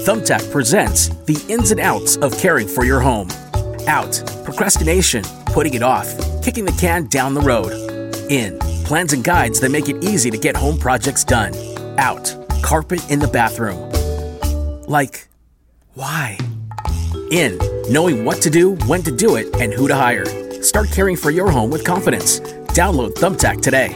Thumbtack presents the ins and outs of caring for your home. Out, procrastination, putting it off, kicking the can down the road. In, plans and guides that make it easy to get home projects done. Out, carpet in the bathroom. Like, why? In, knowing what to do, when to do it, and who to hire. Start caring for your home with confidence. Download Thumbtack today.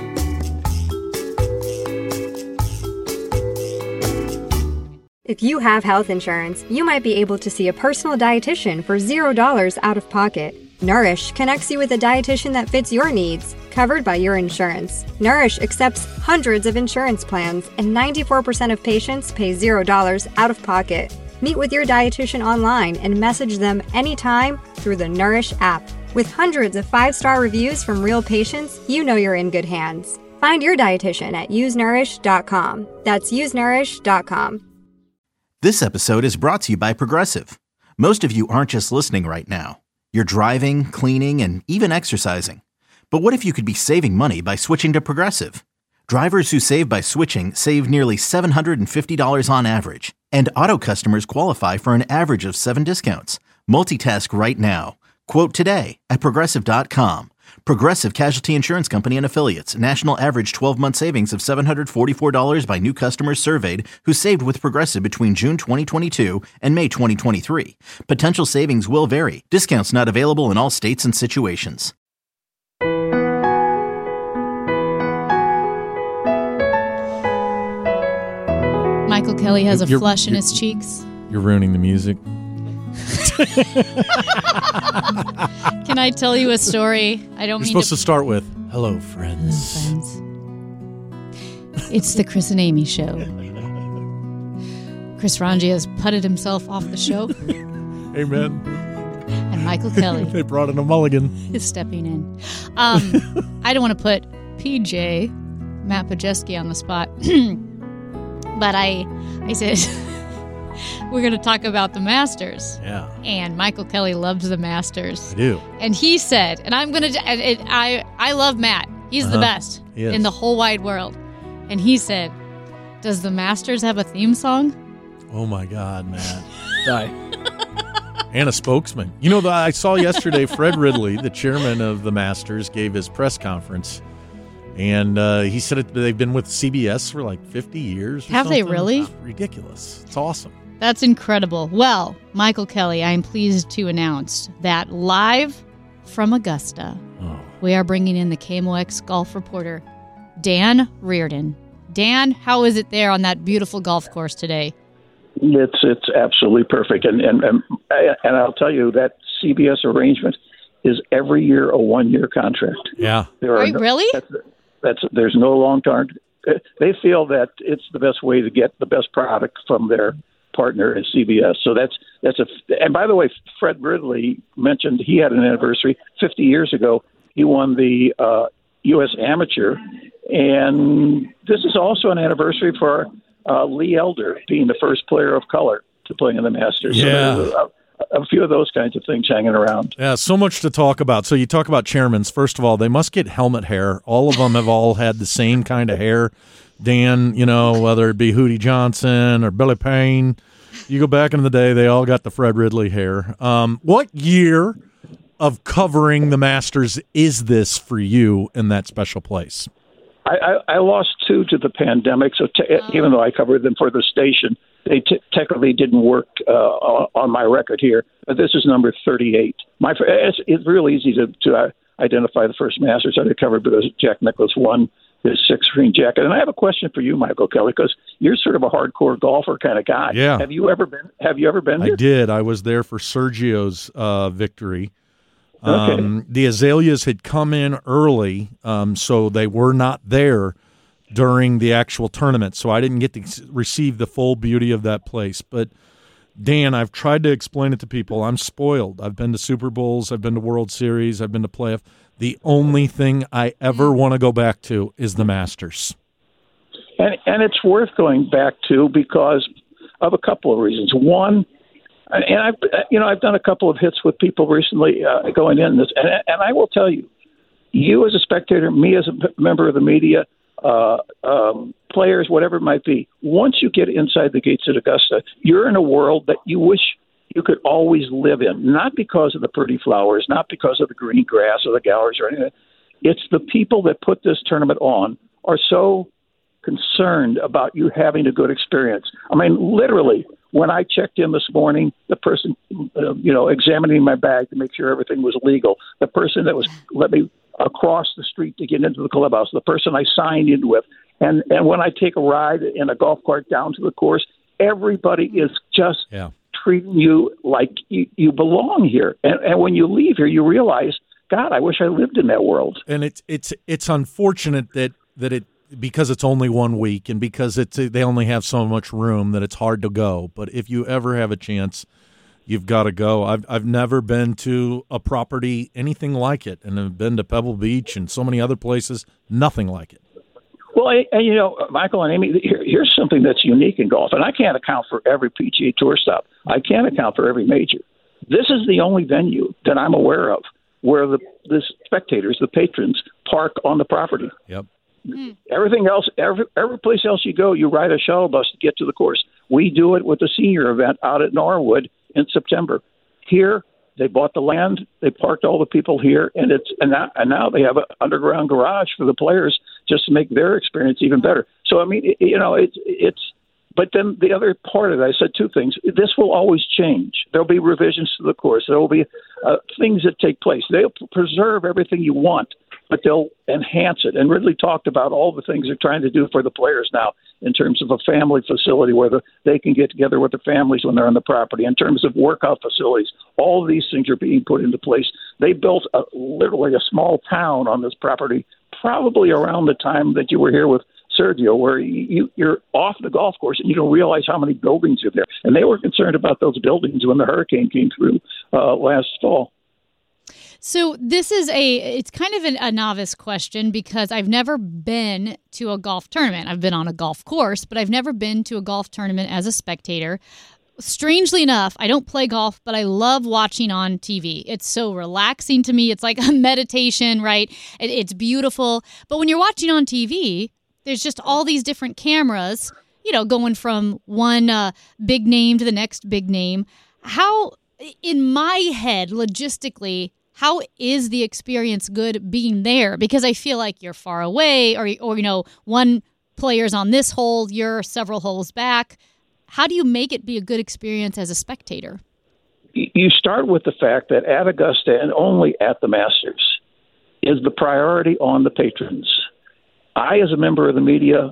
If you have health insurance, you might be able to see a personal dietitian for $0 out of pocket. Nourish connects you with a dietitian that fits your needs, covered by your insurance. Nourish accepts hundreds of insurance plans, and 94% of patients pay $0 out of pocket. Meet with your dietitian online and message them anytime through the Nourish app. With hundreds of 5-star reviews from real patients, you know you're in good hands. Find your dietitian at usenourish.com. That's usenourish.com. This episode is brought to you by Progressive. Most of you aren't just listening right now. You're driving, cleaning, and even exercising. But what if you could be saving money by switching to Progressive? Drivers who save by switching save nearly $750 on average. And auto customers qualify for an average of 7 discounts. Multitask right now. Quote today at Progressive.com. Progressive Casualty Insurance Company and Affiliates. National average 12-month savings of $744 by new customers surveyed who saved with Progressive between June 2022 and May 2023. Potential savings will vary. Discounts not available in all states and situations. Michael Kelly has a flush in his cheeks. You're ruining the music. Can I tell you a story? You're supposed to start with, hello, friends. Hello, friends. It's the Chris and Amy show. Chris Rangia has putted himself off the show. Amen. And Michael Kelly. They brought in a mulligan. Is stepping in. I don't want to put PJ, Matt Pajeski, on the spot. But I said... We're going to talk about the Masters. Yeah. And Michael Kelly loves the Masters. I do. And he said, and I'm going to, I love Matt. He's the best in the whole wide world. And he said, does the Masters have a theme song? Oh my God, Matt. And a spokesman. You know, I saw yesterday Fred Ridley, the chairman of the Masters, gave his press conference. And he said they've been with CBS for like 50 years. Have they really? It's ridiculous. It's awesome. That's incredible. Well, Michael Kelly, I am pleased to announce that live from Augusta, we are bringing in the KMOX golf reporter, Dan Reardon. Dan, how is it there on that beautiful golf course today? It's absolutely perfect. And I'll tell you that CBS arrangement is every year a 1-year contract. Yeah. Really? There's no long-term. They feel that it's the best way to get the best product from their partner at CBS. So and by the way, Fred Ridley mentioned he had an anniversary 50 years ago. He won the U.S. Amateur, and this is also an anniversary for Lee Elder being the first player of color to play in the Masters. Yeah. So a few of those kinds of things hanging around. Yeah, so much to talk about. So you talk about chairmans. First of all, they must get helmet hair. All of them have all had the same kind of hair. Dan, whether it be Hootie Johnson or Billy Payne, you go back in the day, they all got the Fred Ridley hair. What year of covering the Masters is this for you in that special place? I lost 2 to the pandemic, so even though I covered them for the station, they technically didn't work on my record here. But this is number 38. It's real easy to identify the first Masters that I covered because Jack Nicklaus won his 6-ring jacket. And I have a question for you, Michael Kelly, because you're sort of a hardcore golfer kind of guy. Yeah. Have you ever been there? I did. I was there for Sergio's victory. Okay. The Azaleas had come in early, so they were not there during the actual tournament, so I didn't get to receive the full beauty of that place. But, Dan, I've tried to explain it to people. I'm spoiled. I've been to Super Bowls. I've been to World Series. I've been to playoff. The only thing I ever want to go back to is the Masters. And it's worth going back to because of a couple of reasons. One, and I've done a couple of hits with people recently going in this, and I will tell you, you as a spectator, me as a member of the media, players, whatever it might be. Once you get inside the gates at Augusta, you're in a world that you wish you could always live in, not because of the pretty flowers, not because of the green grass or the galleries or anything. It's the people that put this tournament on are so concerned about you having a good experience. I mean, literally, when I checked in this morning, the person, examining my bag to make sure everything was legal, the person that was let me across the street to get into the clubhouse, the person I signed in with, and when I take a ride in a golf cart down to the course, everybody is just treating you like you belong here. And when you leave here, you realize, God, I wish I lived in that world. And it's unfortunate that it, because it's only 1 week and because they only have so much room that it's hard to go. But if you ever have a chance, you've got to go. I've never been to a property anything like it, and I've been to Pebble Beach and so many other places, nothing like it. Well, and Michael and Amy, here's something that's unique in golf, and I can't account for every PGA Tour stop. I can't account for every major. This is the only venue that I'm aware of where the spectators, the patrons, park on the property. Yep. Everything else, every place else you go, you ride a shuttle bus to get to the course. We do it with the senior event out at Norwood in September. Here, they bought the land, they parked all the people here, and now they have an underground garage for the players just to make their experience even better. So I mean, it's. But then the other part of it, I said two things. This will always change. There'll be revisions to the course. There will be things that take place. They'll preserve everything you want, but they'll enhance it. And Ridley talked about all the things they're trying to do for the players now in terms of a family facility where they can get together with their families when they're on the property, in terms of workout facilities. All of these things are being put into place. They built literally a small town on this property probably around the time that you were here with Sergio, where you're off the golf course and you don't realize how many buildings are there. And they were concerned about those buildings when the hurricane came through last fall. So this is it's kind of a novice question because I've never been to a golf tournament. I've been on a golf course, but I've never been to a golf tournament as a spectator. Strangely enough, I don't play golf, but I love watching on TV. It's so relaxing to me. It's like a meditation, right? It's beautiful. But when you're watching on TV, there's just all these different cameras, going from one big name to the next big name. How, in my head, logistically, how is the experience good being there? Because I feel like you're far away or one player's on this hole, you're several holes back. How do you make it be a good experience as a spectator? You start with the fact that at Augusta and only at the Masters is the priority on the patrons. I, as a member of the media,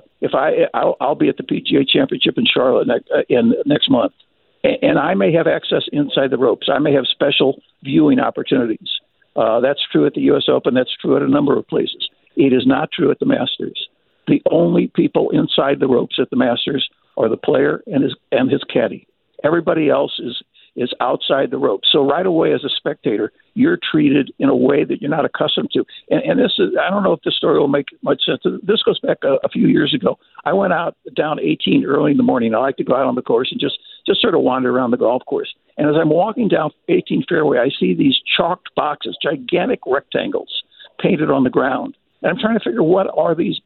I'll be at the PGA Championship in Charlotte next month, and I may have access inside the ropes. I may have special viewing opportunities. That's true at the U.S. Open. That's true at a number of places. It is not true at the Masters. The only people inside the ropes at the Masters are the player and his caddy. Everybody else is outside the ropes. So right away, as a spectator, you're treated in a way that you're not accustomed to. And this is, I don't know if this story will make much sense. This goes back a few years ago. I went out down 18 early in the morning. I like to go out on the course and just sort of wander around the golf course. And as I'm walking down 18 fairway, I see these chalked boxes, gigantic rectangles painted on the ground. And I'm trying to figure what are these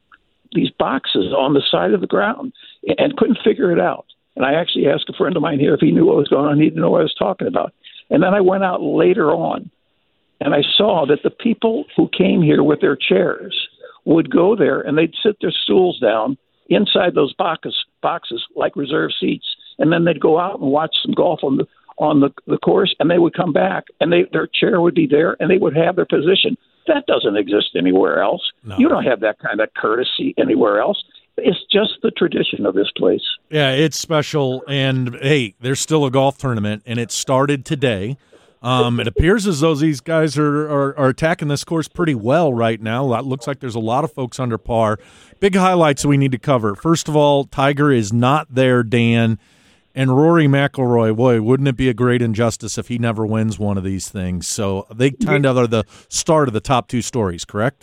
boxes on the side of the ground, and couldn't figure it out. And I actually asked a friend of mine here if he knew what was going on. He didn't know what I was talking about. And then I went out later on, and I saw that the people who came here with their chairs would go there, and they'd sit their stools down inside those boxes like reserve seats, and then they'd go out and watch some golf on the course, and they would come back, and their chair would be there, and they would have their position. That doesn't exist anywhere else. No. You don't have that kind of courtesy anywhere else. It's just the tradition of this place. Yeah, it's special. And, hey, there's still a golf tournament, and it started today. It appears as though these guys are attacking this course pretty well right now. It looks like there's a lot of folks under par. Big highlights that we need to cover. First of all, Tiger is not there, Dan. And Rory McIlroy, boy, wouldn't it be a great injustice if he never wins one of these things? So they kind of are the start of the top two stories, correct?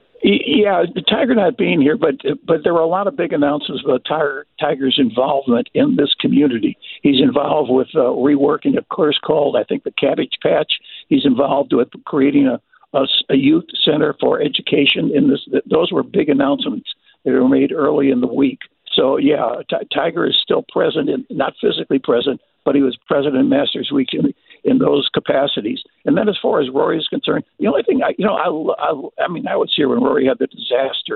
Yeah, Tiger not being here, but there were a lot of big announcements about Tiger's involvement in this community. He's involved with reworking a course called, I think, the Cabbage Patch. He's involved with creating a youth center for education in this. Those were big announcements that were made early in the week. So, yeah, Tiger is still present, not physically present, but he was present in Masters Week in those capacities. And then as far as Rory is concerned, the only thing I was here when Rory had the disaster,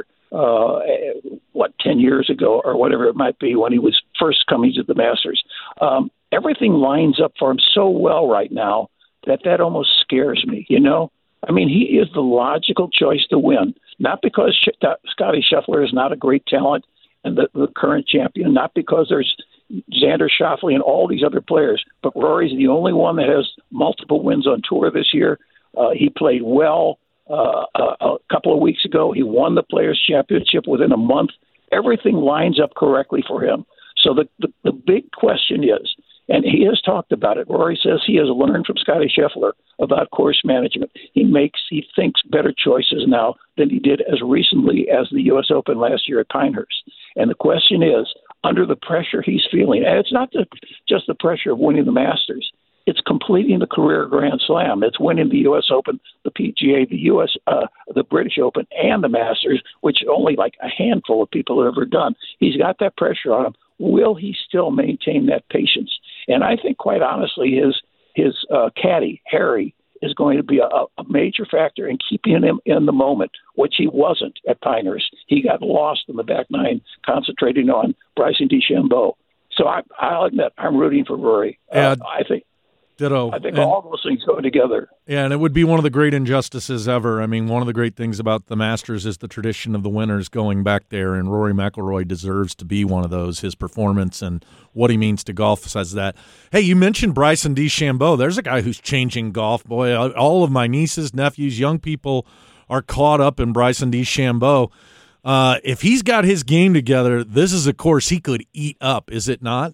10 years ago or whatever it might be, when he was first coming to the Masters. Everything lines up for him so well right now that almost scares me, you know? I mean, he is the logical choice to win, not because Scottie Scheffler is not a great talent and the current champion, not because there's Xander Schauffele and all these other players, but Rory's the only one that has multiple wins on tour this year. He played well a couple of weeks ago. He won the Players' Championship within a month. Everything lines up correctly for him. So the big question is, and he has talked about it, Rory says he has learned from Scottie Scheffler about course management. He thinks better choices now than he did as recently as the U.S. Open last year at Pinehurst. And the question is, under the pressure he's feeling, and it's not just the pressure of winning the Masters, it's completing the career Grand Slam. It's winning the U.S. Open, the PGA, the British Open, and the Masters, which only like a handful of people have ever done. He's got that pressure on him. Will he still maintain that patience? And I think, quite honestly, his caddy, Harry, is going to be a major factor in keeping him in the moment, which he wasn't at Pinehurst. He got lost in the back nine, concentrating on Bryson DeChambeau. So I'll admit, I'm rooting for Rory. I think ditto. I think all those things go together. Yeah, and it would be one of the great injustices ever. I mean, one of the great things about the Masters is the tradition of the winners going back there, and Rory McIlroy deserves to be one of those. His performance and what he means to golf says that. Hey, you mentioned Bryson DeChambeau. There's a guy who's changing golf. Boy, all of my nieces, nephews, young people are caught up in Bryson DeChambeau. If he's got his game together, this is a course he could eat up, is it not?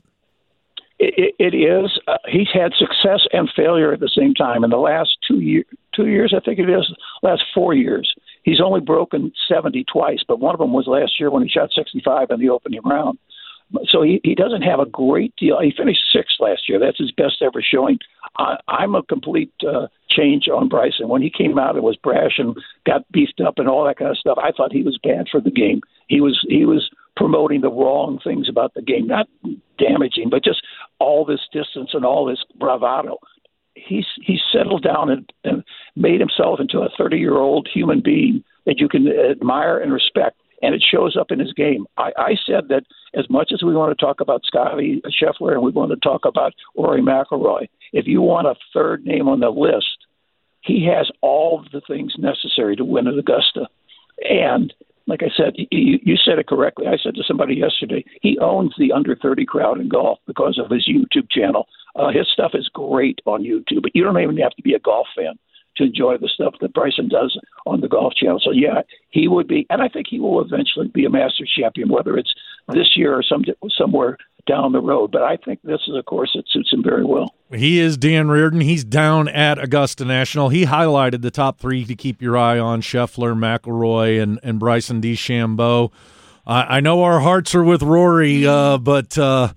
It is. He's had success and failure at the same time. In the last 2 years, I think it is, last 4 years, he's only broken 70 twice, but one of them was last year when he shot 65 in the opening round. So he doesn't have a great deal. He finished sixth last year. That's his best ever showing. I'm a complete change on Bryson. When he came out, it was brash and got beefed up and all that kind of stuff. I thought he was bad for the game. He was promoting the wrong things about the game, not damaging, but just all this distance and all this bravado. He's settled down and made himself into a 30-year-old human being that you can admire and respect, and it shows up in his game. I said that as much as we want to talk about Scottie Scheffler and we want to talk about Rory McIlroy, if you want a third name on the list, he has all of the things necessary to win at Augusta. And like I said, you said it correctly. I said to somebody yesterday, he owns the under 30 crowd in golf because of his YouTube channel. His stuff is great on YouTube, but you don't even have to be a golf fan to enjoy the stuff that Bryson does on the Golf Channel. So, yeah, he would be, and I think he will eventually be a Masters champion, whether it's this year or somewhere down the road. But I think this is a course that suits him very well. He is Dan Reardon. He's down at Augusta National. He highlighted the top three to keep your eye on: Scheffler, McIlroy, and Bryson DeChambeau. I know our hearts are with Rory, but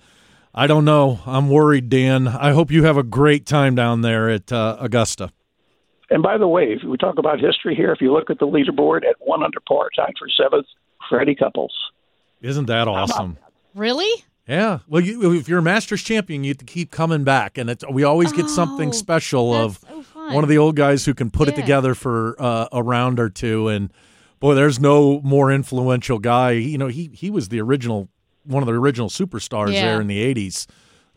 I don't know. I'm worried, Dan. I hope you have a great time down there at Augusta. And by the way, if we talk about history here, if you look at the leaderboard at 1 under par, tied for seventh, Freddie Couples. Isn't that awesome? Really? Yeah. Well, if you're a Masters champion, you have to keep coming back, and we always get something special of one of the old guys who can put it together for a round or two. And boy, there's no more influential guy. You know, he was the original, one of the original superstars there in the '80s.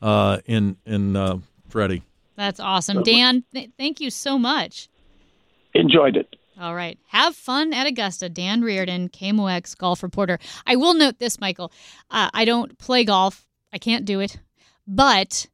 In Freddie. That's awesome. Dan, thank you so much. Enjoyed it. All right. Have fun at Augusta. Dan Reardon, KMOX golf reporter. I will note this, Michael. I don't play golf. I can't do it. But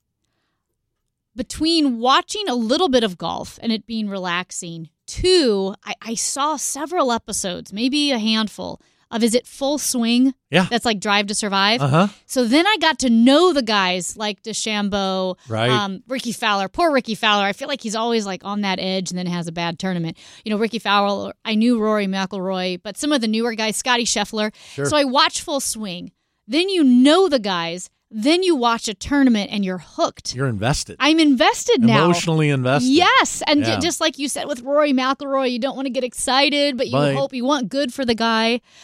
between watching a little bit of golf and it being relaxing, I saw several episodes, maybe a handful, of Is It Full Swing? Yeah. That's like Drive to Survive. Uh-huh. So then I got to know the guys like DeChambeau, right. Ricky Fowler. Poor Ricky Fowler. I feel like he's always like on that edge and then has a bad tournament. You know, Ricky Fowler, I knew Rory McIlroy, but some of the newer guys, Scottie Scheffler. Sure. So I watched Full Swing. Then you know the guys. Then you watch a tournament and you're hooked. You're invested. I'm invested now. Emotionally invested. Yes. And just like you said with Rory McIlroy, you don't want to get excited, but you hope you want good for the guy.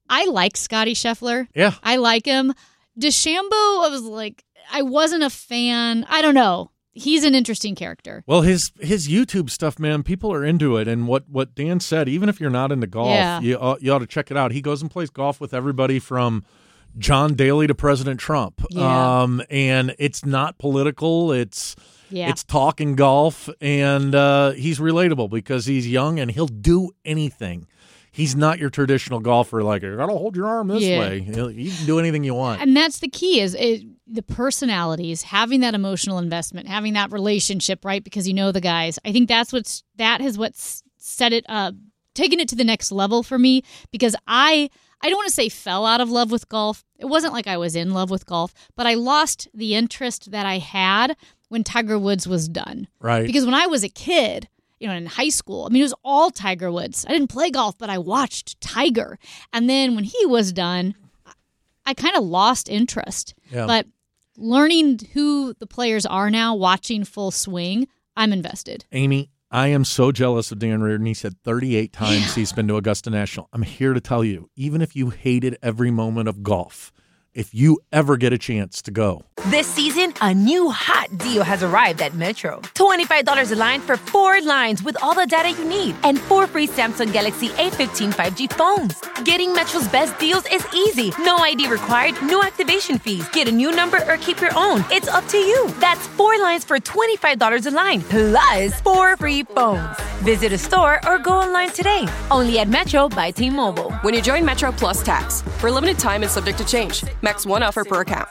I like Scotty Scheffler. Yeah. I like him. DeChambeau, I was like, I wasn't a fan. I don't know. He's an interesting character. Well, his YouTube stuff, man, people are into it. And what Dan said, even if you're not into golf, you ought to check it out. He goes and plays golf with everybody from John Daly to President Trump. Yeah. And it's not political. It's talking golf. And he's relatable because he's young and he'll do anything. He's not your traditional golfer like, you got to hold your arm this way. You can do anything you want. And that's the key is the personalities, having that emotional investment, having that relationship, right? Because you know the guys. I think that has what's set it up, taken it to the next level for me because I don't want to say fell out of love with golf. It wasn't like I was in love with golf, but I lost the interest that I had when Tiger Woods was done. Right. Because when I was a kid, in high school, it was all Tiger Woods. I didn't play golf, but I watched Tiger. And then when he was done, I kind of lost interest. Yeah. But learning who the players are now, watching full swing, I'm invested. Amy, I am so jealous of Dan Reardon. He said 38 times he's been to Augusta National. I'm here to tell you, even if you hated every moment of golf, if you ever get a chance to go. This season, a new hot deal has arrived at Metro. $25 a line for 4 lines with all the data you need and 4 free Samsung Galaxy A15 5G phones. Getting Metro's best deals is easy. No ID required, no activation fees. Get a new number or keep your own. It's up to you. That's 4 lines for $25 a line, plus 4 free phones. Visit a store or go online today. Only at Metro by T-Mobile. When you join Metro Plus Tax, for a limited time and subject to change. Max 1 offer per account.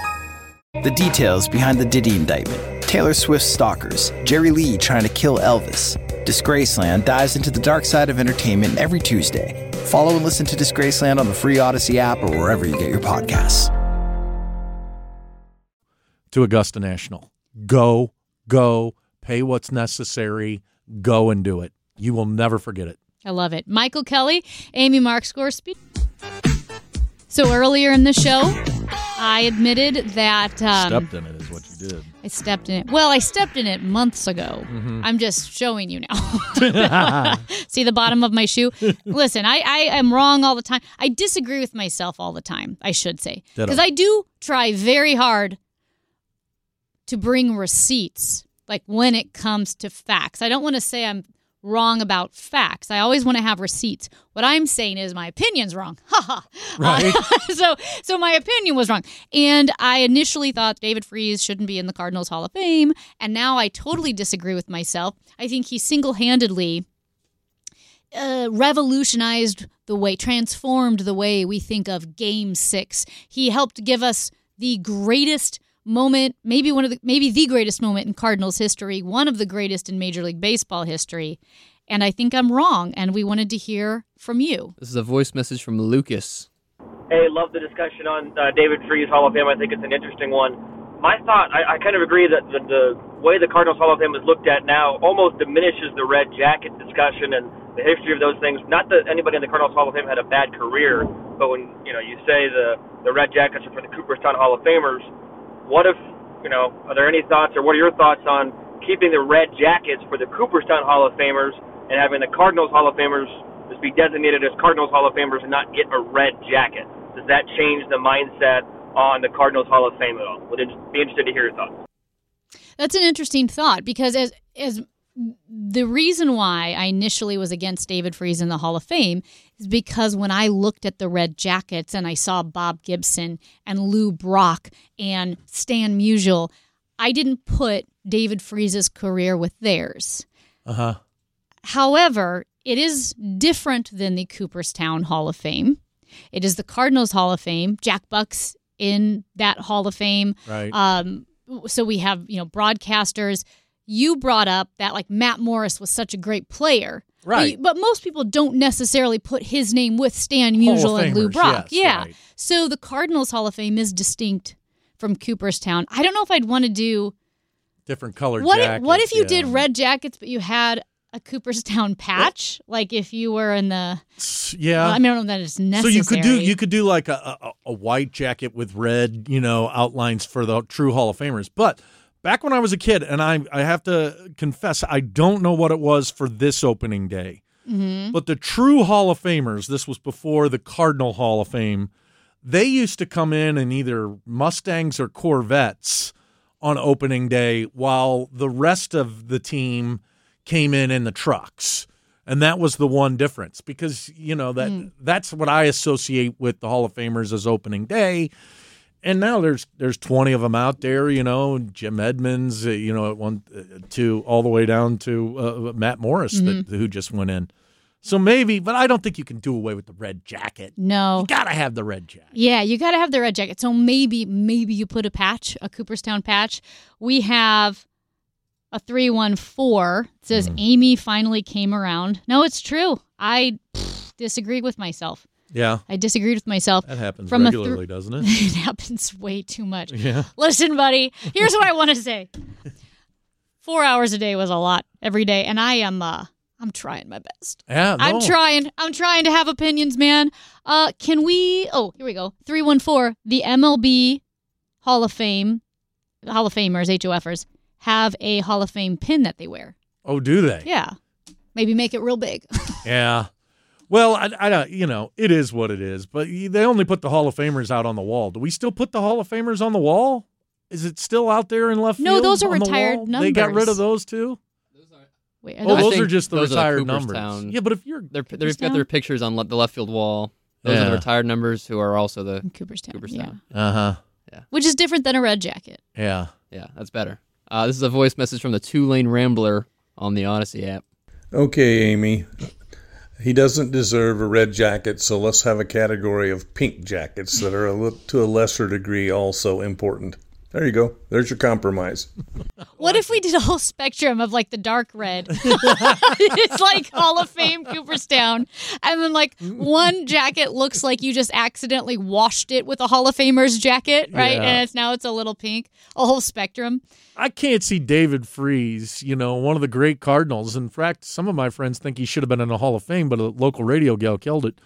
The details behind the Diddy indictment. Taylor Swift's stalkers. Jerry Lee trying to kill Elvis. Disgraceland dives into the dark side of entertainment every Tuesday. Follow and listen to Disgraceland on the free Odyssey app or wherever you get your podcasts. To Augusta National. Go, pay what's necessary, go and do it. You will never forget it. I love it. Michael Kelly, Amy Markscore, speak. So earlier in the show, I admitted that... stepped in it is what you did. I stepped in it. Well, I stepped in it months ago. Mm-hmm. I'm just showing you now. See the bottom of my shoe? Listen, I am wrong all the time. I disagree with myself all the time, I should say. Because I do try very hard to bring receipts, like when it comes to facts. I don't want to say I'm wrong about facts. I always want to have receipts. What I'm saying is my opinion's wrong. Right. So my opinion was wrong. And I initially thought David Freese shouldn't be in the Cardinals Hall of Fame. And now I totally disagree with myself. I think he single-handedly revolutionized the way, transformed the way we think of Game 6. He helped give us the greatest moment, maybe the greatest moment in Cardinals history, one of the greatest in Major League Baseball history. And I think I'm wrong, and we wanted to hear from you. This is a voice message from Lucas. Hey, love the discussion on David Freese Hall of Fame. I think it's an interesting one. My thought, I kind of agree that the way the Cardinals Hall of Fame is looked at now almost diminishes the red jacket discussion and the history of those things. Not that anybody in the Cardinals Hall of Fame had a bad career, but when you say the red jackets are for the Cooperstown Hall of Famers, what if, are there any thoughts or what are your thoughts on keeping the red jackets for the Cooperstown Hall of Famers and having the Cardinals Hall of Famers just be designated as Cardinals Hall of Famers and not get a red jacket? Does that change the mindset on the Cardinals Hall of Fame at all? Would be interested to hear your thoughts. That's an interesting thought because as the reason why I initially was against David Freese in the Hall of Fame is because when I looked at the Red Jackets and I saw Bob Gibson and Lou Brock and Stan Musial, I didn't put David Freese's career with theirs. Uh-huh. However, it is different than the Cooperstown Hall of Fame. It is the Cardinals Hall of Fame. Jack Buck's in that Hall of Fame. Right. So we have, broadcasters. You brought up that Matt Morris was such a great player. Right. But most people don't necessarily put his name with Stan Musial and Lou Brock. Yes, yeah. Right. So the Cardinals Hall of Fame is distinct from Cooperstown. I don't know if I'd want to do different colored jackets. What if you yeah. did red jackets, but you had a Cooperstown patch? Like if you were in the yeah. Well, I don't know if that is necessary. So you could do like a white jacket with red, outlines for the true Hall of Famers. But back when I was a kid, and I have to confess, I don't know what it was for this opening day. Mm-hmm. But the true Hall of Famers, this was before the Cardinal Hall of Fame, they used to come in either Mustangs or Corvettes on opening day while the rest of the team came in the trucks. And that was the one difference because, that's what I associate with the Hall of Famers as opening day. And now there's 20 of them out there, Jim Edmonds, at 1, 2, all the way down to Matt Morris who just went in. So maybe, but I don't think you can do away with the red jacket. No. You got to have the red jacket. Yeah, you got to have the red jacket. So maybe you put a patch, a Cooperstown patch. We have a 314. It says Amy finally came around. No, it's true. I disagree with myself. Yeah. I disagreed with myself. That happens regularly, doesn't it? It happens way too much. Yeah. Listen, buddy, here's what I want to say. 4 hours a day was a lot every day, and I'm trying my best. Yeah, no. I'm trying to have opinions, man. Can we, here we go. 314, the MLB Hall of Famers, HOFers, have a Hall of Fame pin that they wear. Oh, do they? Yeah. Maybe make it real big. Yeah. Well, I don't, it is what it is, but they only put the Hall of Famers out on the wall. Do we still put the Hall of Famers on the wall? Is it still out there in left field? No, those are retired numbers. They got rid of those too? Wait, those are just the retired numbers. Cooperstown. Yeah, but if you're... They've got their pictures on the left field wall. Those are the retired numbers who are also the Cooperstown. Yeah. Uh-huh. Yeah. Which is different than a red jacket. Yeah. Yeah, that's better. This is a voice message from the Two-Lane Rambler on the Odyssey app. Okay, Amy. He doesn't deserve a red jacket, so let's have a category of pink jackets that are to a lesser degree also important. There you go. There's your compromise. What if we did a whole spectrum of like the dark red? It's like Hall of Fame Cooperstown. And then like one jacket looks like you just accidentally washed it with a Hall of Famers jacket, right? Yeah. And now it's a little pink. A whole spectrum. I can't see David Freese, one of the great Cardinals. In fact, some of my friends think he should have been in the Hall of Fame, but a local radio gal killed it.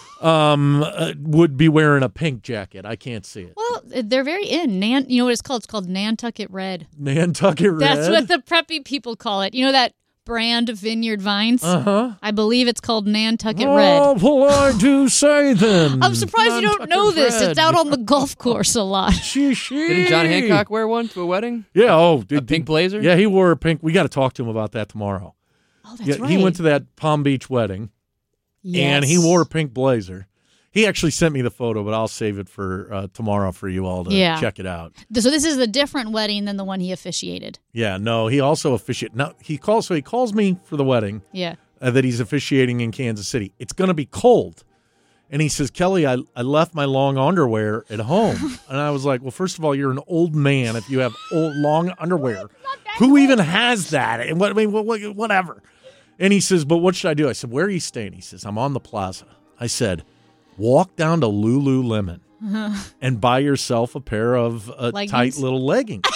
Would be wearing a pink jacket. I can't see it. Well, they're very in. You know what it's called? It's called Nantucket Red. Nantucket Red? That's what the preppy people call it. You know that brand of Vineyard Vines? Uh-huh. I believe it's called Nantucket Red. Oh, polite to say then. I'm surprised you don't know this. Red. It's out on the golf course a lot. Didn't John Hancock wear one to a wedding? Yeah, a pink blazer? Yeah, he wore a pink. We got to talk to him about that tomorrow. Oh, that's right. He went to that Palm Beach wedding. Yes. And he wore a pink blazer. He actually sent me the photo, but I'll save it for tomorrow for you all to check it out. So this is a different wedding than the one he officiated. Yeah, no, he also officiated. No, he calls me for the wedding. Yeah, that he's officiating in Kansas City. It's going to be cold, and he says, Kelly, I left my long underwear at home, and I was like, well, first of all, you're an old man if you have long underwear. Who even has that? And whatever. And he says, but what should I do? I said, where are you staying? He says, I'm on the plaza. I said, walk down to Lululemon and buy yourself a pair of tight little leggings.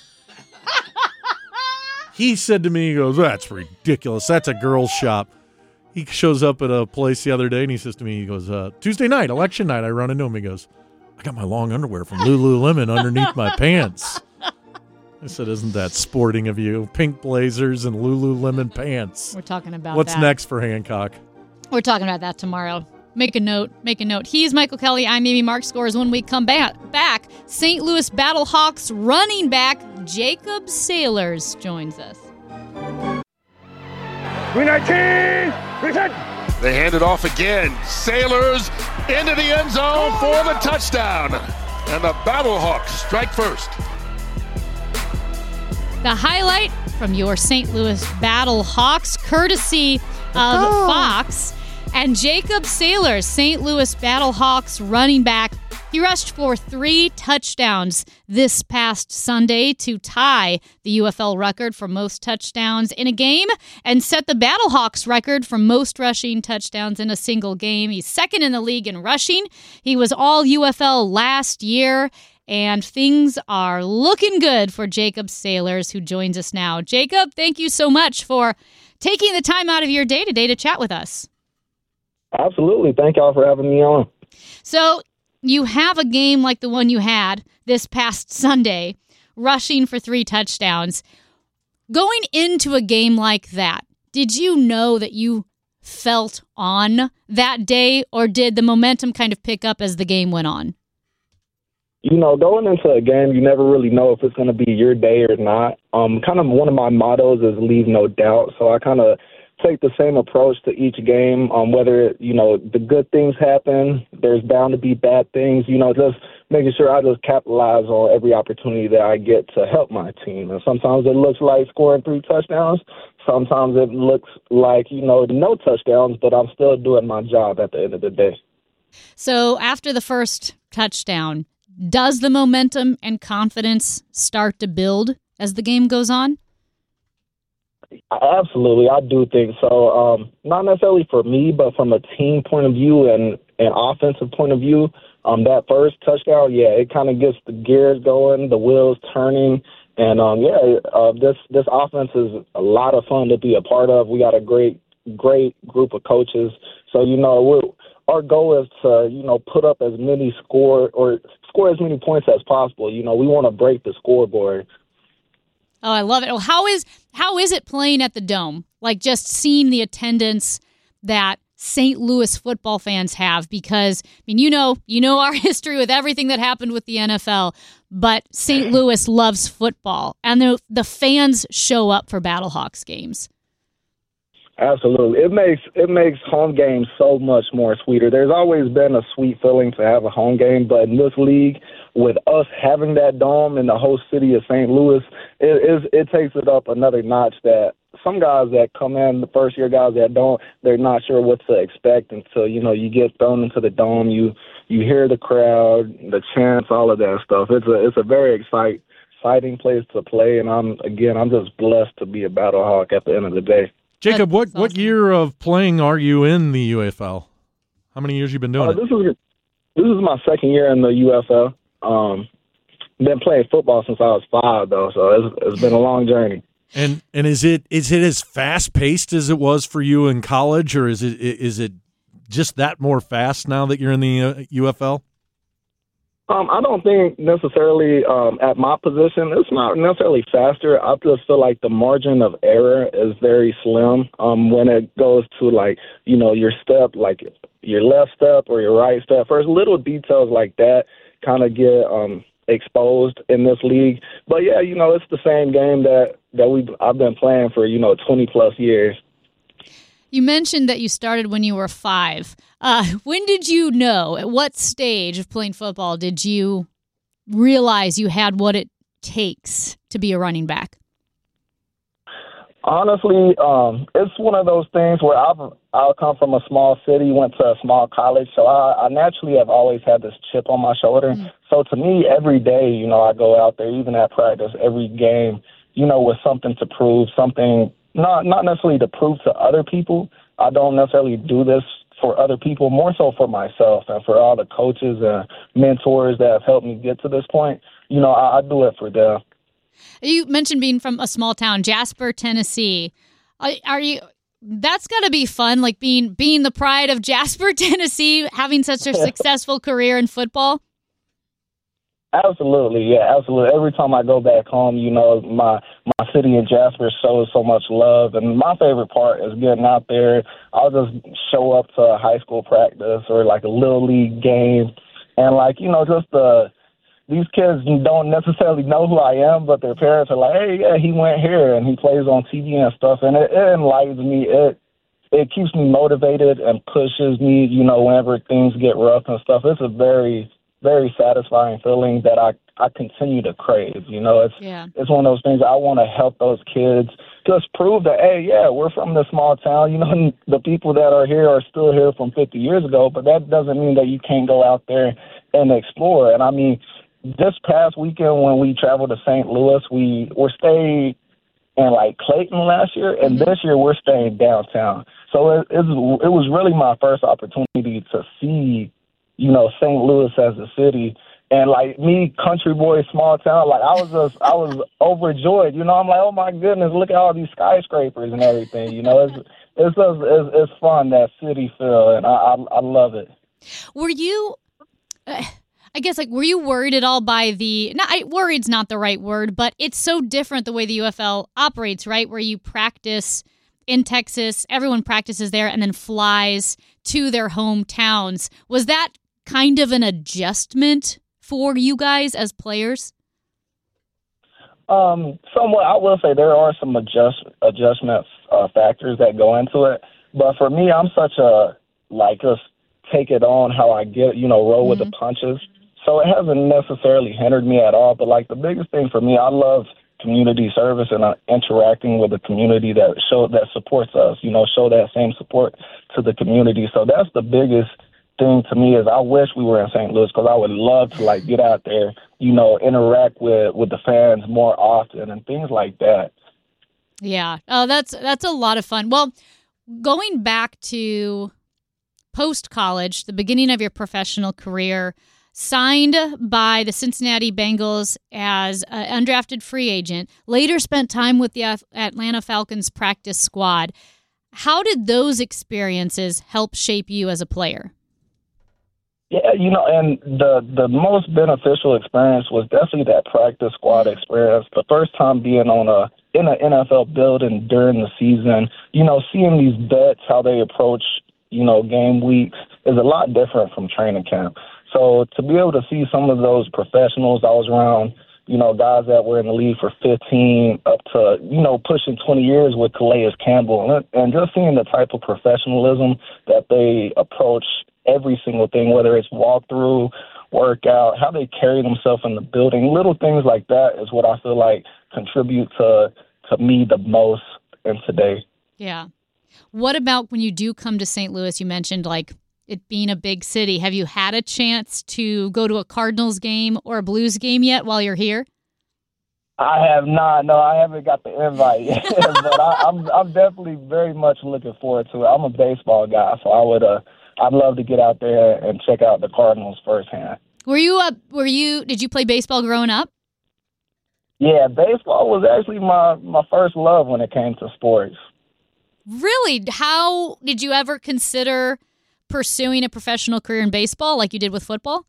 He said to me, he goes, that's ridiculous. That's a girl's shop. He shows up at a place the other day, and he says to me, he goes, Tuesday night, election night, I run into him. He goes, I got my long underwear from Lululemon underneath my pants. I said, isn't that sporting of you? Pink blazers and Lululemon pants. We're talking about What's that. next for Hancock? We're talking about that tomorrow. Make a note. He's Michael Kelly. I'm Amy Mark. Scores when we come back. St. Louis Battlehawks running back Jacob Sailors joins us. 319! Reset! They hand it off again. Sailors into the end zone for the touchdown. And the Battlehawks strike first. The highlight from your St. Louis Battlehawks, courtesy of Fox. And Jacob Sailors, St. Louis Battlehawks running back. He rushed for 3 touchdowns this past Sunday to tie the UFL record for most touchdowns in a game and set the Battlehawks record for most rushing touchdowns in a single game. He's second in the league in rushing. He was all UFL last year. And things are looking good for Jacob Sailors, who joins us now. Jacob, thank you so much for taking the time out of your day today to chat with us. Absolutely. Thank y'all for having me on. So you have a game like the one you had this past Sunday, rushing for 3 touchdowns. Going into a game like that, did you know that you felt on that day, or did the momentum kind of pick up as the game went on? You know, going into a game, you never really know if it's going to be your day or not. Kind of one of my mottos is leave no doubt. So I kind of take the same approach to each game. Whether, you know, the good things happen, there's bound to be bad things, you know, just making sure I just capitalize on every opportunity that I get to help my team. And sometimes it looks like scoring 3 touchdowns. Sometimes it looks like, you know, no touchdowns, but I'm still doing my job at the end of the day. So after the first touchdown, does the momentum and confidence start to build as the game goes on? Absolutely, I do think so. Not necessarily for me, but from a team point of view and an offensive point of view, that first touchdown, yeah, it kind of gets the gears going, the wheels turning, and this offense is a lot of fun to be a part of. We got a great group of coaches, so you know our goal is to, you know, put up as many score as many points as possible. You know, we want to break the scoreboard. Oh, I love it. Well, how is it playing at the Dome? Like, just seeing the attendance that St. Louis football fans have, because I mean, you know our history with everything that happened with the NFL, but St. Louis loves football, and the fans show up for Battlehawks games. Absolutely. It makes home games so much more sweeter. There's always been a sweet feeling to have a home game, but in this league, with us having that dome in the host city of St. Louis, it takes it up another notch that some guys that come in, the first year guys that don't, they're not sure what to expect until, you know, you get thrown into the dome, you hear the crowd, the chants, all of that stuff. It's a very exciting place to play, and I'm just blessed to be a Battlehawk at the end of the day. Jacob, what year of playing are you in the UFL? How many years you been doing it? This is my second year in the UFL. Been playing football since I was 5, though, so it's been a long journey. And is it as fast paced as it was for you in college, or is it just that more fast now that you're in the UFL? I don't think necessarily at my position, it's not necessarily faster. I just feel like the margin of error is very slim when it goes to, like, you know, your step, like your left step or your right step. First, little details like that kind of get exposed in this league. But, yeah, you know, it's the same game that I've been playing for, you know, 20-plus years. You mentioned that you started when you were 5. When did you know, at what stage of playing football did you realize you had what it takes to be a running back? Honestly, it's one of those things where I'll come from a small city, went to a small college, so I naturally have always had this chip on my shoulder. Mm-hmm. So to me, every day, you know, I go out there, even at practice, every game, you know, with something to prove, something not necessarily to prove to other people. I don't necessarily do this for other people, more so for myself and for all the coaches and mentors that have helped me get to this point. You know, I do it for them. You mentioned being from a small town, Jasper, Tennessee. Are you? That's got to be fun, like being the pride of Jasper, Tennessee, having such a successful career in football. Absolutely, yeah, absolutely. Every time I go back home, you know, my city in Jasper shows so much love, and my favorite part is getting out there. I'll just show up to a high school practice or like a little league game, and like, you know, just these kids don't necessarily know who I am, but their parents are like, hey, yeah, he went here and he plays on TV and stuff, and it enlightens me. It keeps me motivated and pushes me, you know, whenever things get rough and stuff. It's a very, very satisfying feeling that I continue to crave. You know, it's one of those things I want to help those kids just prove that, hey, yeah, we're from this small town. You know, the people that are here are still here from 50 years ago, but that doesn't mean that you can't go out there and explore. And I mean, this past weekend when we traveled to St. Louis, we were staying in like Clayton last year, and this year we're staying downtown. So it was really my first opportunity to see, you know, St. Louis as a city. And like me, country boy, small town, like I was overjoyed. You know, I'm like, oh my goodness, look at all these skyscrapers and everything. You know, it's fun, that city feel, and I love it. Were you? I guess, like, were you worried at all by worried's not the right word, but it's so different the way the UFL operates, right? Where you practice in Texas, everyone practices there and then flies to their hometowns. Was that kind of an adjustment for you guys as players? Somewhat. I will say there are some adjustment factors that go into it. But for me, I'm such a, just take it on how I get, roll with the punches. So it hasn't necessarily hindered me at all. But, the biggest thing for me, I love community service and interacting with the community that supports us, show that same support to the community. So that's the biggest thing to me is I wish we were in St. Louis because I would love to get out there, interact with the fans more often and things like that. Yeah. Oh, that's a lot of fun. Well, going back to post-college, the beginning of your professional career, signed by the Cincinnati Bengals as an undrafted free agent, later spent time with the Atlanta Falcons practice squad. How did those experiences help shape you as a player? Yeah, and the most beneficial experience was definitely that practice squad experience. The first time being in an NFL building during the season, seeing these vets, how they approach, game weeks is a lot different from training camp. So to be able to see some of those professionals, I was around, guys that were in the league for 15 up to, pushing 20 years with Calais Campbell. And just seeing the type of professionalism that they approach every single thing, whether it's walkthrough, workout, how they carry themselves in the building, little things like that is what I feel like contribute to me the most in today. Yeah. What about when you do come to St. Louis? You mentioned it being a big city. Have you had a chance to go to a Cardinals game or a Blues game yet while you're here? I have not. No, I haven't got the invite yet, but I'm definitely very much looking forward to it. I'm a baseball guy, so I'd love to get out there and check out the Cardinals firsthand. Did you play baseball growing up? Yeah, baseball was actually my first love when it came to sports. Really? How did you ever consider pursuing a professional career in baseball like you did with football?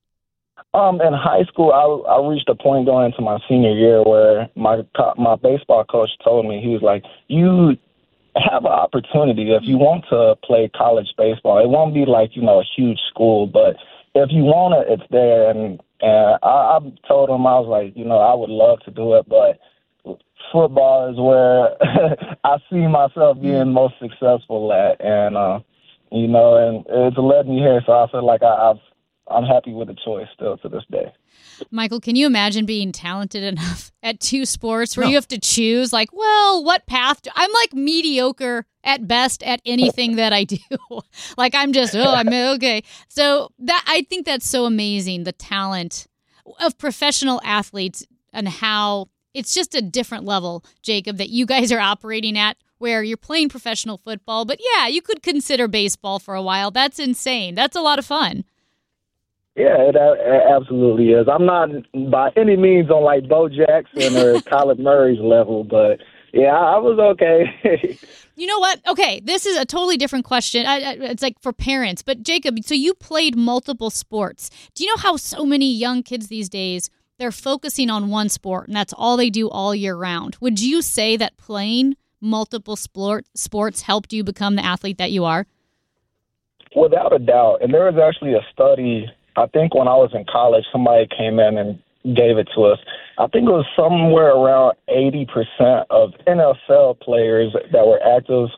In high school, I reached a point going into my senior year where my baseball coach told me, he was like, you have an opportunity if you want to play college baseball. It won't be a huge school, but if you want it, it's there. And I told him, I was like, I would love to do it, but football is where I see myself being most successful at. And, and it's led me here, so I feel like I'm happy with the choice still to this day. Michael, can you imagine being talented enough at two sports where you have to choose, what path? I'm mediocre at best at anything that I do. I'm just, I'm okay. So I think that's so amazing, the talent of professional athletes and how it's just a different level, Jacob, that you guys are operating at where you're playing professional football. But yeah, you could consider baseball for a while. That's insane. That's a lot of fun. Yeah, it absolutely is. I'm not by any means on Bo Jackson or Kyler Murray's level, but yeah, I was okay. You know what? Okay, this is a totally different question. It's for parents. But Jacob, so you played multiple sports. Do you know how so many young kids these days, they're focusing on one sport, and that's all they do all year round? Would you say that playing multiple sports helped you become the athlete that you are? Without a doubt. And there was actually a study, I think when I was in college, somebody came in and gave it to us. I think it was somewhere around 80% of NFL players that were active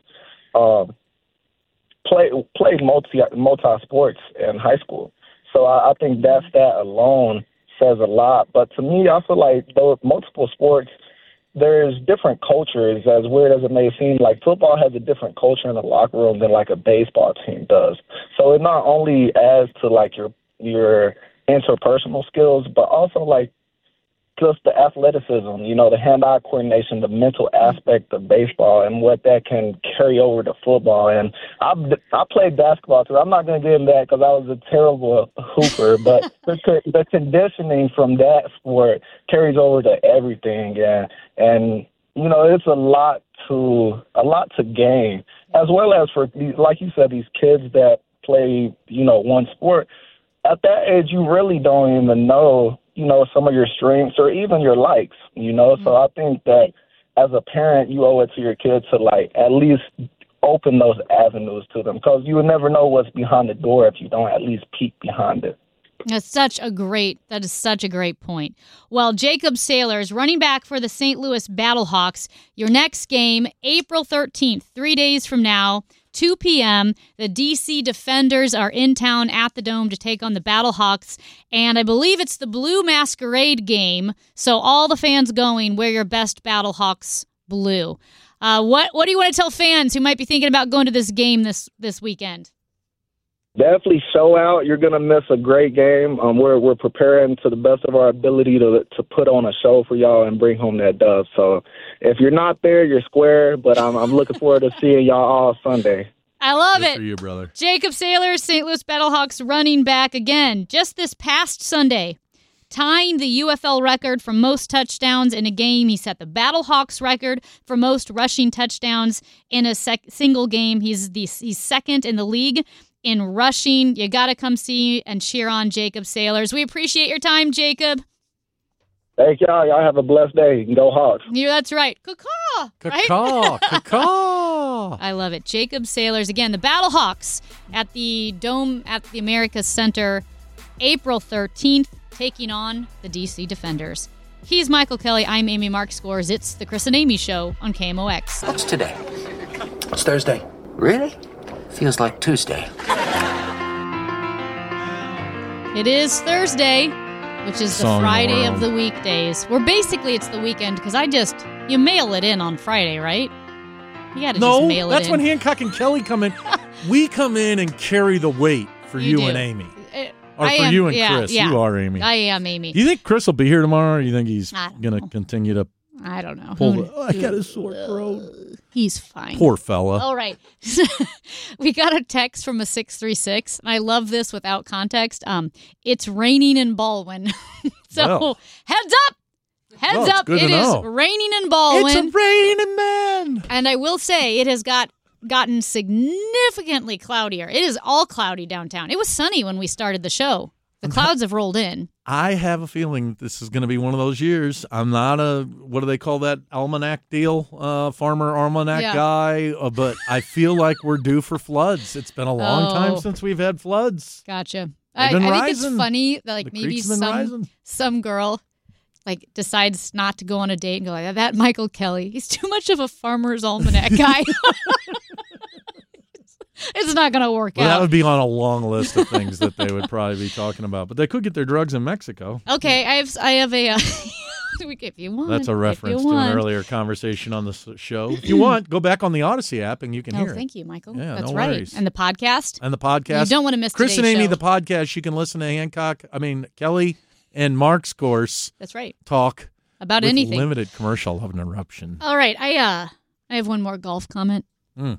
played multi-sports in high school. So I think that stat alone says a lot. But to me, I feel like those multiple sports, there's different cultures, as weird as it may seem. Football has a different culture in the locker room than a baseball team does. So it not only adds to your interpersonal skills, but also just the athleticism, the hand-eye coordination, the mental aspect of baseball and what that can carry over to football. And I played basketball too. I'm not going to get into that because I was a terrible hooper, but the conditioning from that sport carries over to everything. And it's a lot to gain, as well as for, like you said, these kids that play, one sport. At that age, you really don't even know, some of your strengths or even your likes, So I think that as a parent, you owe it to your kids to, like, at least open those avenues to them, because you would never know what's behind the door if you don't at least peek behind it. That is such a great point. Well, Jacob Saylors, running back for the St. Louis Battlehawks, your next game, April 13th, 3 days from now, 2 p.m. The DC Defenders are in town at the Dome to take on the Battlehawks, and I believe it's the Blue Masquerade game, so all the fans going, wear your best Battlehawks blue. What do you want to tell fans who might be thinking about going to this game this weekend? Definitely show out. You're going to miss a great game. We're preparing to the best of our ability to put on a show for y'all and bring home that dub. So if you're not there, you're square, but I'm looking forward to seeing y'all all Sunday. I love Good it. for you, brother. Jacob Saylors, St. Louis Battlehawks running back again, just this past Sunday, tying the UFL record for most touchdowns in a game. He set the Battlehawks record for most rushing touchdowns in a single game. He's second in the league in rushing. You got to come see and cheer on Jacob Saylors. We appreciate your time, Jacob. Thank y'all. Y'all have a blessed day. Go Hawks. Yeah, that's right. Caw-caw. Caw-caw. Caw-caw. I love it. Jacob Saylors. Again, the Battlehawks at the Dome at the America Center, April 13th, taking on the DC Defenders. He's Michael Kelly. I'm Amy Mark Scores. It's the Chris and Amy Show on KMOX. What's today? It's Thursday. Really? Feels like Tuesday. It is Thursday, which is the Song Friday around. of the weekdays. Where basically it's the weekend because you mail it in on Friday, right? You got to just mail it in. No, that's when Hancock and Kelly come in. We come in and carry the weight for you do. and Amy. Or for you and Chris. Yeah. You are Amy. I am Amy. Do you think Chris will be here tomorrow, or do you think he's going to continue to I don't know. pull the... I got a sore throat. He's fine. Poor fella. All right. We got a text from a 636, and I love this without context. It's raining in Baldwin. So, heads up. Heads up. It is raining in Baldwin. It's a raining man. And I will say it has gotten significantly cloudier. It is all cloudy downtown. It was sunny when we started the show. The clouds have rolled in. I have a feeling this is going to be one of those years. I'm not what do they call that almanac deal, farmer almanac guy, but I feel like we're due for floods. It's been a long time since we've had floods. Gotcha. I think it's funny that maybe some girl decides not to go on a date and go like that. Michael Kelly, he's too much of a farmer's almanac guy. It's not going to work out. That would be on a long list of things that they would probably be talking about. But they could get their drugs in Mexico. Okay, I have a... if you want. That's a reference to an earlier conversation on the show. If you want, go back on the Odyssey app and you can hear it. Oh, thank you, Michael. Yeah, that's no right. worries. And the podcast. You don't want to miss Chris and today's Amy, show. the podcast. You can listen to Kelly and Mark's course. That's right. Talk about with anything. Limited commercial interruption. All right, I have one more golf comment. Here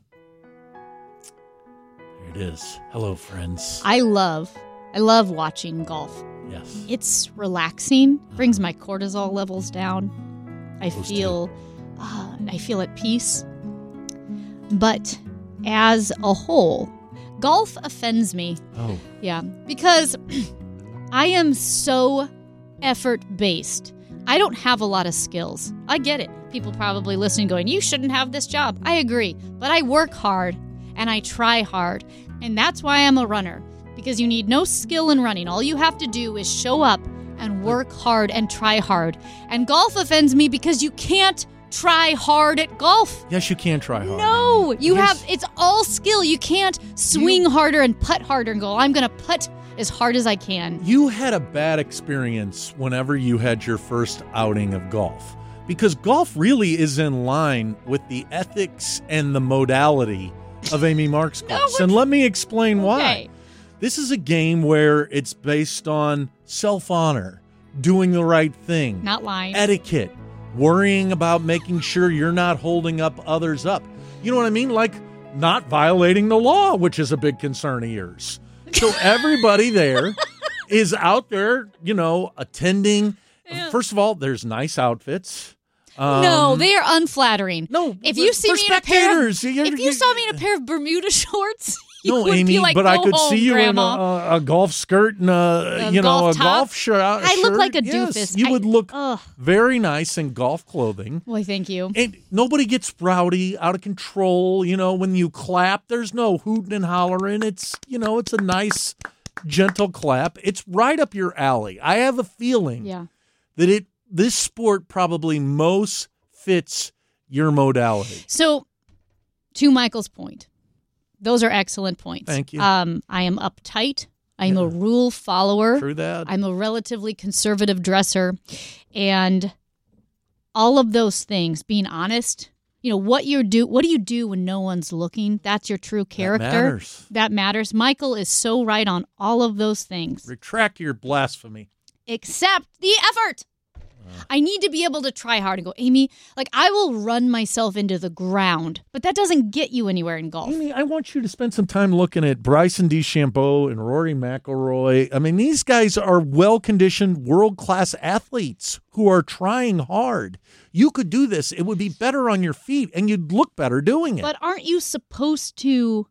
it is. Hello, friends. I love watching golf. Yes. It's relaxing, brings my cortisol levels down. I feel at peace. But as a whole, golf offends me. Oh. Yeah, because I am so effort-based. I don't have a lot of skills. I get it. People probably listening going, you shouldn't have this job. I agree. But I work hard and I try hard. And that's why I'm a runner. Because you need no skill in running. All you have to do is show up and work hard and try hard. And golf offends me because you can't try hard at golf. Yes, you can try hard. No, it's all skill. You can't swing harder and putt harder and go, I'm going to putt as hard as I can. You had a bad experience whenever you had your first outing of golf. Because golf really is in line with the ethics and the modality of Amy Mark's course. And let me explain why. This is a game where it's based on self-honor, doing the right thing. Not lying. Etiquette, worrying about making sure you're not holding up others up. You know what I mean? Like not violating the law, which is a big concern of yours. So everybody there is out there, attending. Yeah. First of all, there's nice outfits. No, they are unflattering. No, if you see me spectators, if you saw me in a pair of Bermuda shorts, No, would Amy, be like, but I "Go could home, see you Grandma." in a golf skirt and a golf top. golf shirt. I look like a Yes, doofus. you would look Ugh. very nice in golf clothing. Why, thank you. And nobody gets rowdy, out of control. When you clap, there's no hooting and hollering. It's it's a nice, gentle clap. It's right up your alley. I have a feeling that this sport probably most fits your modality. So, to Michael's point, those are excellent points. Thank you. I am uptight. I'm a rule follower. True that. I'm a relatively conservative dresser. And all of those things, being honest, what do you do when no one's looking? That's your true character. That matters. Michael is so right on all of those things. Retract your blasphemy. Except the effort. I need to be able to try hard and go, Amy, I will run myself into the ground, but that doesn't get you anywhere in golf. Amy, I want you to spend some time looking at Bryson DeChambeau and Rory McIlroy. I mean, these guys are well-conditioned, world-class athletes who are trying hard. You could do this. It would be better on your feet, and you'd look better doing it. But aren't you supposed to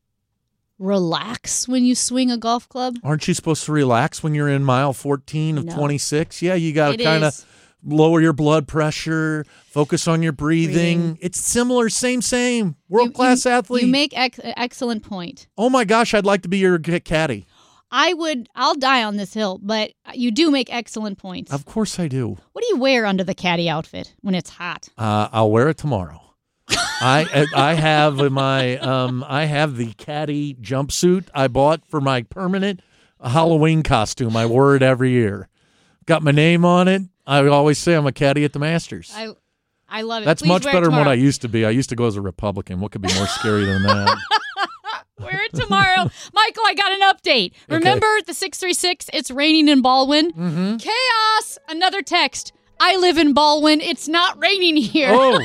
relax when you swing a golf club? Aren't you supposed to relax when you're in mile 14 of 26? Yeah, you got to kind of lower your blood pressure, focus on your breathing. It's similar, same. World-class athlete. You make excellent point. Oh my gosh, I'd like to be your caddy. I'll die on this hill, but you do make excellent points. Of course I do. What do you wear under the caddy outfit when it's hot? I'll wear it tomorrow. I have the caddy jumpsuit I bought for my permanent Halloween costume. I wore it every year. Got my name on it. I always say I'm a caddy at the Masters. I love it. That's Please much wear better it than what tomorrow. I used to be. I used to go as a Republican. What could be more scary than that? Wear it tomorrow. Michael, I got an update. Remember the 636? It's raining in Baldwin. Mm-hmm. Chaos. Another text. I live in Baldwin. It's not raining here. Oh.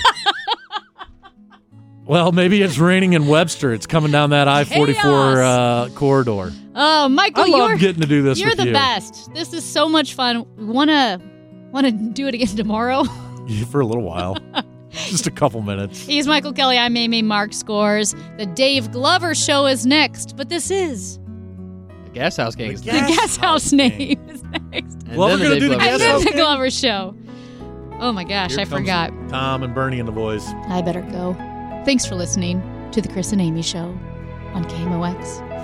Well, maybe it's raining in Webster. It's coming down that I-44 corridor. Oh, Michael, I love getting to do this You're with the you. best. This is so much fun. Wanna do it again tomorrow? Yeah, for a little while. Just a couple minutes. He's Michael Kelly. I'm Amy Mark Scores. The Dave Glover Show is next, but this is The Gas House Gang is the Gas House name is next. And then the Dave Glover And Show. then the Glover Show. Oh my gosh, Here I comes forgot. Tom and Bernie in the voice. I better go. Thanks for listening to the Chris and Amy Show on KMOX.